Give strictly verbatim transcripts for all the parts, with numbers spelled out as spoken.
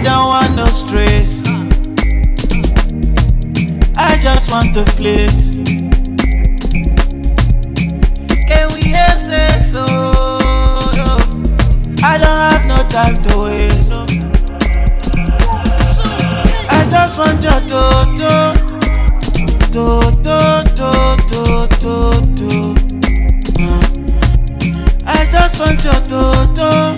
don't want no stress. I just want to flex. Can we have sex? Oh, no. I don't have no time to waste. I just want your toto, toto, toto, toto. I just want your toto,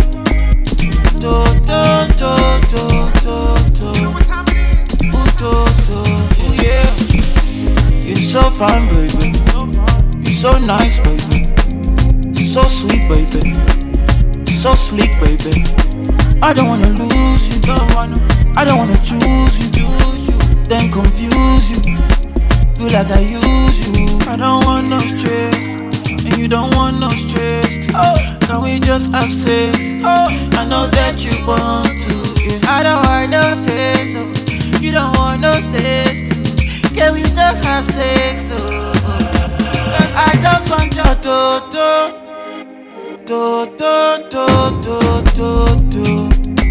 toto, toto, toto, toto. Yeah, you're so fine, baby. You're so nice, baby. So sweet, baby. So sleek, baby. I don't wanna lose you, don't wanna. I don't wanna choose you, choose you, then confuse you. Feel like I use you. I don't want no stress, and you don't want no stress too. Oh, can we just have sex? Oh, I know that you want to. Yeah. I don't want no sex, so you don't want no sex too. Can we just have sex? Oh, cause I just want your toto, toto, toto, toto.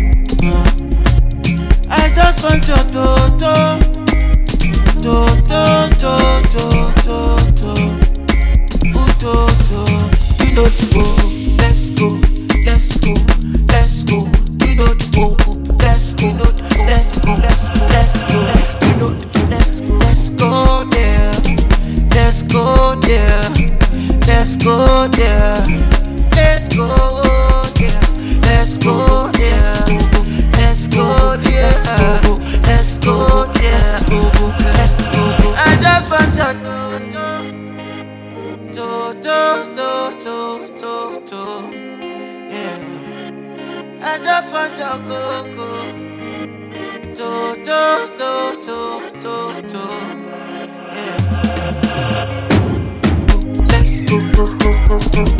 I just want your toto, toto, toto, toto, toto. You know to go, let's go, let's go, let's go. You know to go, let's go, let's go, let's go, let's go, let's go, let's go, let's go there, let's go there, let's go there, let's go there, let's go there. Let's go, let's go, let's go, let's go, let's go. I just want your toto, toto, toto, toto, yeah. I just want your coco, toto, toto, toto, yeah. Let's go, go, go, go, go.